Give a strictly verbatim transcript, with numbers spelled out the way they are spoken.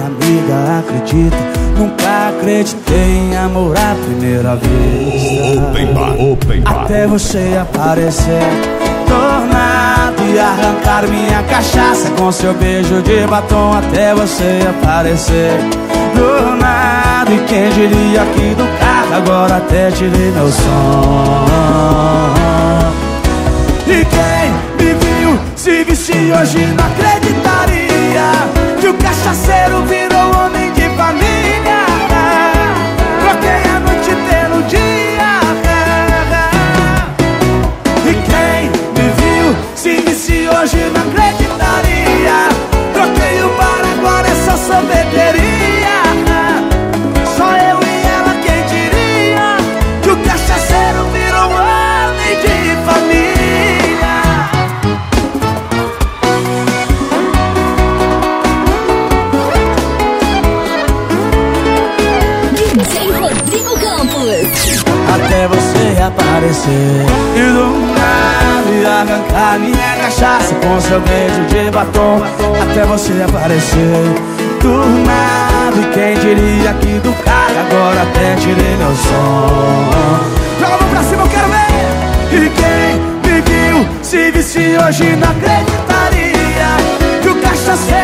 amiga, acredita, nunca acreditei em amor à primeira vista. Open bar, open bar. Até você aparecer tornado e arrancar minha cachaça com seu beijo de batom. Até você aparecer do nada, e quem diria que do carro agora até tirei meu som. E quem me viu se visse hoje não acreditaria que o cachaceiro virou homem de família. Troquei a noite pelo dia. E quem me viu se visse hoje não acreditaria. Troquei o bar, agora é só sorveteria. Só eu e ela, quem diria que o cachaceiro virou homem de família. D J Rodrigo Campos. Até você aparecer e do nada e arrancar minha cachaça com seu beijo de batom. Até você aparecer do nada, e quem diria que do carro agora até tirei meu som. Joga a mão pra cima, eu quero ver. E quem me viu se visse hoje não acreditaria que o cachaceiro